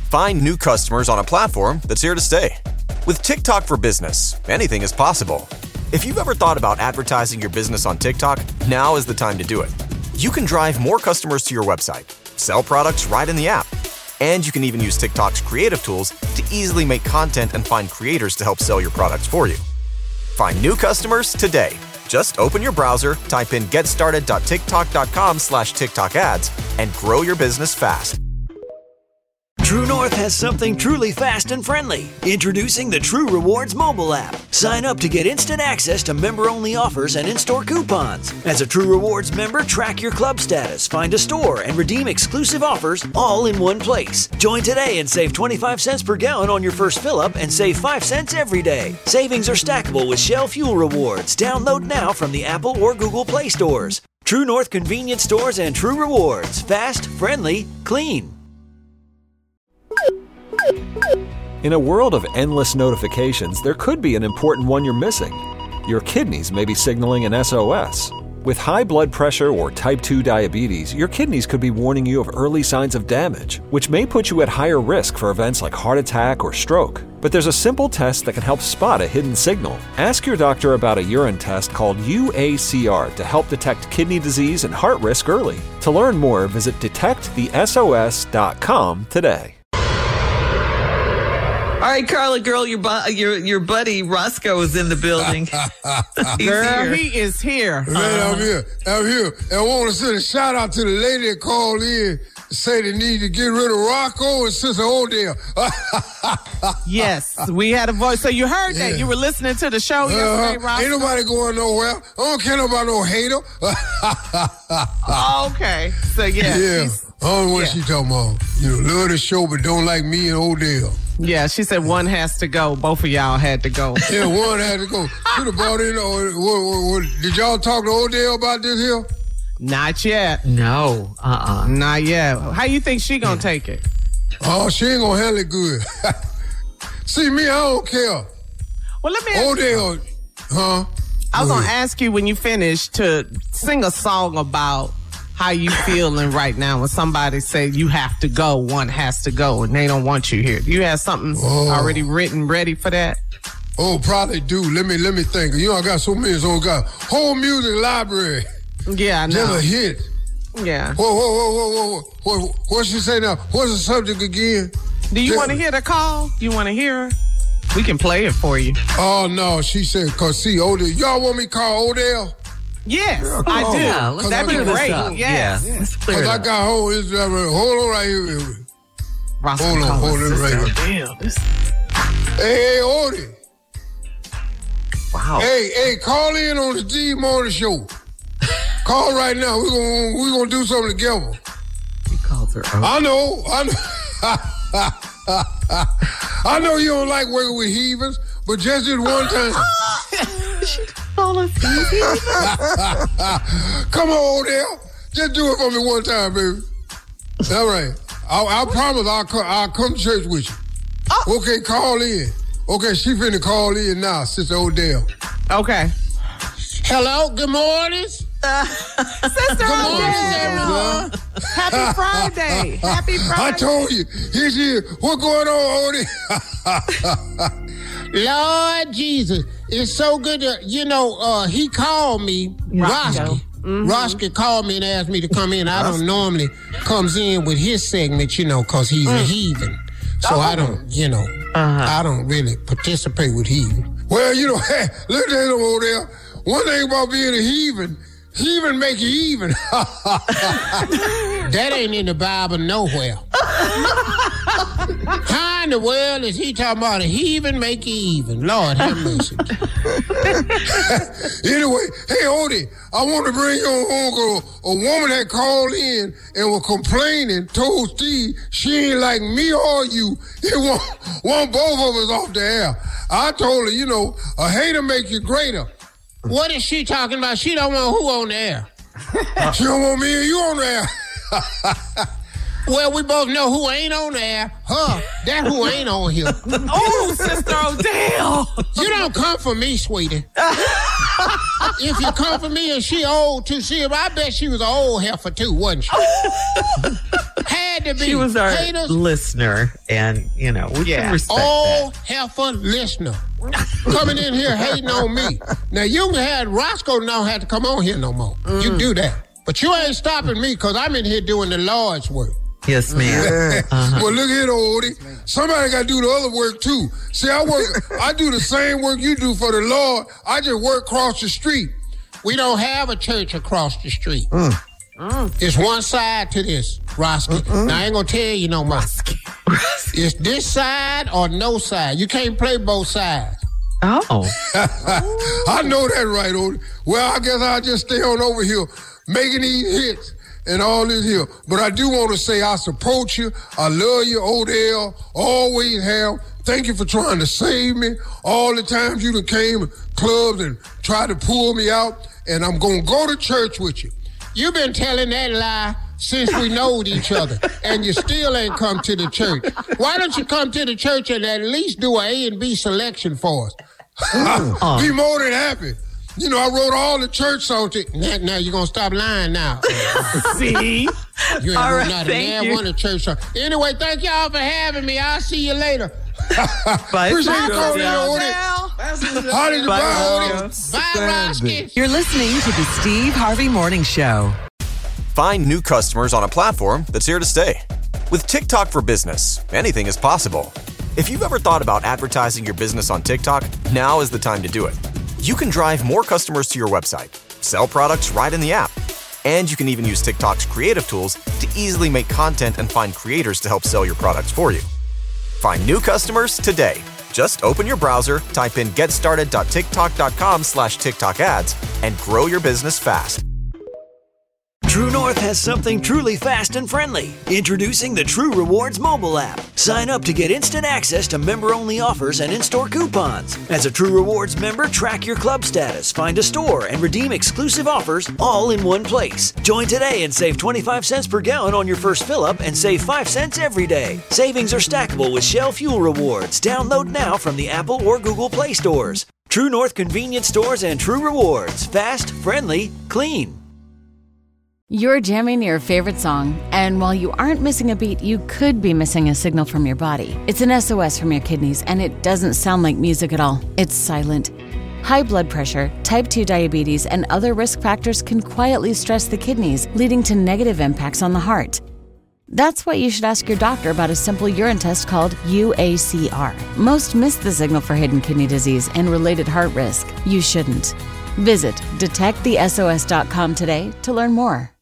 find new customers on a platform that's here to stay. With TikTok for Business, anything is possible. If you've ever thought about advertising your business on TikTok, now is the time to do it. You can drive more customers to your website, sell products right in the app, and you can even use TikTok's creative tools to easily make content and find creators to help sell your products for you. Find new customers today. Just open your browser, type in getstarted.tiktok.com/TikTok ads, and grow your business fast. True North has something truly fast and friendly. Introducing the True Rewards mobile app. Sign up to get instant access to member-only offers and in-store coupons. As a True Rewards member, track your club status, find a store, and redeem exclusive offers all in one place. Join today and save 25 cents per gallon on your first fill-up and save 5 cents every day. Savings are stackable with Shell Fuel Rewards. Download now from the Apple or Google Play stores. True North Convenience Stores and True Rewards. Fast, friendly, clean. In a world of endless notifications, there could be an important one you're missing. Your kidneys may be signaling an SOS. With high blood pressure or type 2 diabetes, your kidneys could be warning you of early signs of damage, which may put you at higher risk for events like heart attack or stroke. But there's a simple test that can help spot a hidden signal. Ask your doctor about a urine test called UACR to help detect kidney disease and heart risk early. To learn more, visit detectthesos.com today. All right, Carla, girl, your buddy Roscoe is in the building. Girl, he is here. Man, I'm here. And I want to send a shout out to the lady that called in to say they need to get rid of Rocco and Sister Odell. Yes, we had a voice. So you heard that. You were listening to the show yesterday, Roscoe? Ain't nobody going nowhere. I don't care about no hater. Okay. So, yeah. I don't know what she talking about. Love the show, but don't like me and Odell. Yeah, she said one has to go. Both of y'all had to go. Yeah, one had to go. Should have brought in. Did y'all talk to Odell about this here? Not yet. No. Not yet. How you think she gonna take it? Oh, she ain't gonna handle it good. See, me, I don't care. Well, let me ask Odell, huh? I was gonna ask you when you finish to sing a song about how you feeling right now when somebody say you have to go, one has to go, and they don't want you here. Do you have something already written, ready for that? Oh, probably do. Let me think. I got so many songs. Got whole music library. Yeah, I know. Just a hit. Yeah. Whoa. What she say now? What's the subject again? Do you want to hear the call? You want to hear her? We can play it for you. Oh, no. She said, because see, Odell. Y'all want me to call Odell? Yes, I do. Yeah, that'd be great. Yes. Let's clear it up. up. I got hold of this. Hold on right here. Hold on right here. Hey, Odie. Wow. Hey, call in on the Steve Morning Show. Call right now. We're gonna do something together. He calls her. I know. I know you don't like working with heathens, but just this one time. Come on, Odell. Just do it for me one time, baby. All right. I promise I'll come to church with you. Okay, call in. Okay, she finna call in now, Sister Odell. Okay. Hello, good morning. Sister Odell. Happy Friday. Happy Friday. I told you. Here's here. What's going on, Odell? Lord Jesus. It's so good to, he called me, Rosky. Rosky called me and asked me to come in. I don't normally comes in with his segment, because he's a heathen. So I don't, I don't really participate with heathen. Well, hey, look at him over there. One thing about being a heathen make you even. That ain't in the Bible nowhere. How in the world is he talking about a heathen make you even? Lord have mercy. Anyway, hey, Odie, I want to bring you on a woman that called in and was complaining, told Steve she ain't like me or you. It want both of us off the air. I told her, a hater make you greater. What is she talking about? She don't want who on the air? She don't want me and you on the air. Well, we both know who ain't on the air. Her. That who ain't on here. Oh, Sister Odell. You don't come for me, sweetie. If you come for me and she old too, I bet she was an old heifer too, wasn't she? Had had to be. She was our haters. listener, and, we can respect Oh, that. heifer listener. Coming in here hating on me. Now, you had Roscoe don't have to come on here no more. You do that. But you ain't stopping me because I'm in here doing the Lord's work. Yes, ma'am. Well, look here, Odie. Somebody got to do the other work, too. See, I do the same work you do for the Lord. I just work across the street. We don't have a church across the street. It's one side to this, Rosky. Now, I ain't going to tell you no more. It's this side or no side. You can't play both sides. Oh. I know that right, Odie. Well, I guess I'll just stay on over here making these hits and all this here. But I do want to say I support you. I love you, Odell. Always have. Thank you for trying to save me. All the times you done came to clubs and tried to pull me out. And I'm going to go to church with you. You've been telling that lie since we knowed each other, and you still ain't come to the church. Why don't you come to the church and at least do an A and B selection for us? Be more than happy. I wrote all the church songs. Now you're going to stop lying now. See? You ain't All wrote right, not a thank damn you. one of church songs. Anyway, thank y'all for having me. I'll see you later. Bye, Appreciate you calling in, Odell. Odie. How did you Bye, buy, Odell. Odie? Bye, Rosky. You're listening to the Steve Harvey Morning Show. Find new customers on a platform that's here to stay. With TikTok for Business, anything is possible. If you've ever thought about advertising your business on TikTok, now is the time to do it. You can drive more customers to your website, sell products right in the app, and you can even use TikTok's creative tools to easily make content and find creators to help sell your products for you. Find new customers today. Just open your browser, type in getstarted.tiktok.com/TikTok ads, and grow your business fast. True North has something truly fast and friendly. Introducing the True Rewards mobile app. Sign up to get instant access to member-only offers and in-store coupons. As a True Rewards member, track your club status, find a store, and redeem exclusive offers all in one place. Join today and save 25 cents per gallon on your first fill-up and save 5 cents every day. Savings are stackable with Shell Fuel Rewards. Download now from the Apple or Google Play stores. True North Convenience Stores and True Rewards. Fast, friendly, clean. You're jamming your favorite song, and while you aren't missing a beat, you could be missing a signal from your body. It's an SOS from your kidneys, and it doesn't sound like music at all. It's silent. High blood pressure, type 2 diabetes, and other risk factors can quietly stress the kidneys, leading to negative impacts on the heart. That's why you should ask your doctor about a simple urine test called UACR. Most miss the signal for hidden kidney disease and related heart risk. You shouldn't. Visit detectthesos.com today to learn more.